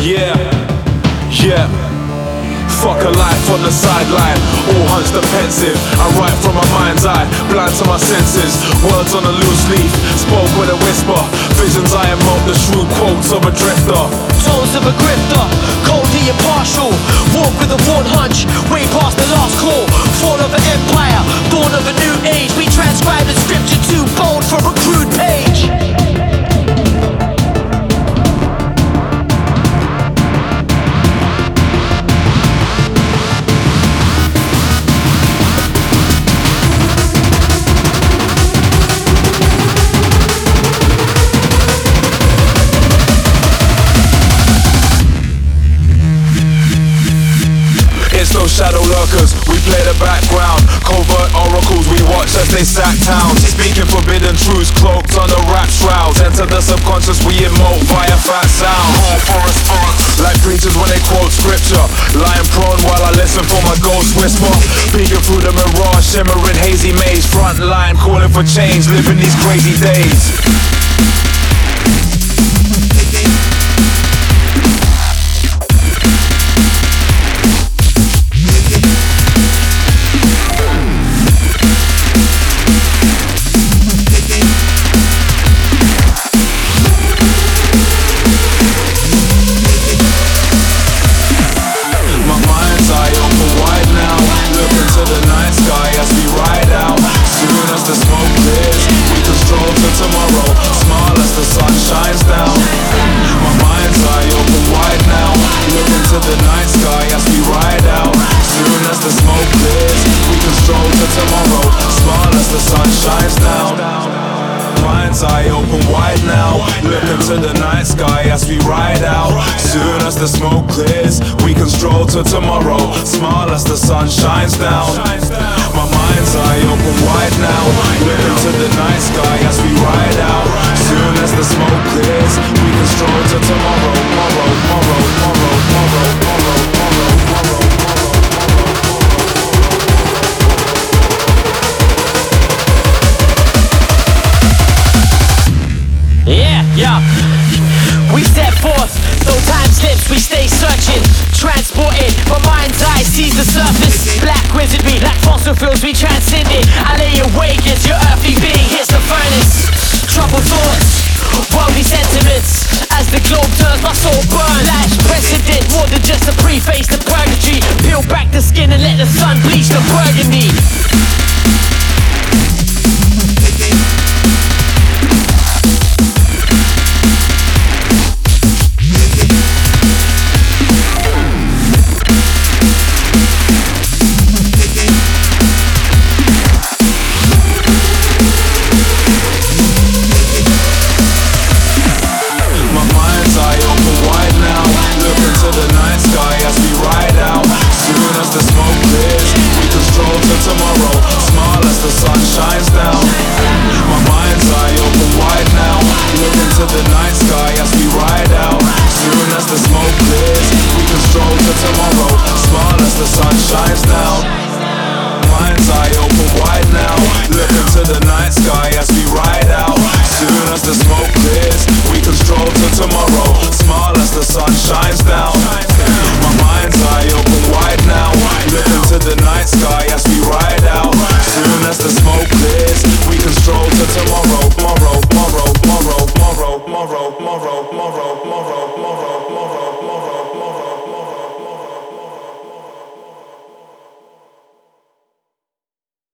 Yeah, yeah. Fuck a life on the sideline, all hunched and pensive. I write from my mind's eye, blind to my senses. Words on a loose leaf, spoke with a whisper. Visions I emote, the shrewd quotes of a drifter. Tones of a grifter, coldly impartial. Walk with a worn hunch, way past the last call. Fall of an empire, dawn of a new age. We transcribe the scripture too bold for a crude page. Shadow lurkers, we play the background. Covert oracles, we watch as they sack towns. Speaking forbidden truths, cloaked under rap shrouds. Enter the subconscious, we emote via fat sound. Call for response, like preachers when they quote scripture. Lying prone while I listen for my ghost whisper. Peeking through the mirage, shimmering hazy maze. Front line, calling for change, living these crazy days. Eye open wide now, look into the night sky as we ride out. Soon as the smoke clears, we can stroll to tomorrow. Smile as the sun shines down. My mind's eye open wide now, look into the night sky as we ride out. Soon as the smoke clears, we can stroll to tomorrow. Tomorrow, tomorrow, tomorrow, tomorrow, tomorrow, tomorrow, tomorrow. Yeah, we step forth, though time slips, we stay searching. Transported, my mind's eye sees the surface. Black wizardry, like fossil fuels, we transcend it. I lay awake as your earthly being hits the furnace. Troubled thoughts, worldly sentiments. As the globe turns, my soul burns. Life's precedent, more than just a preface to purgatory. Peel back the skin and let the sun bleach the burgundy. Sky as we ride out. Soon as the smoke clears, we can stroll to tomorrow.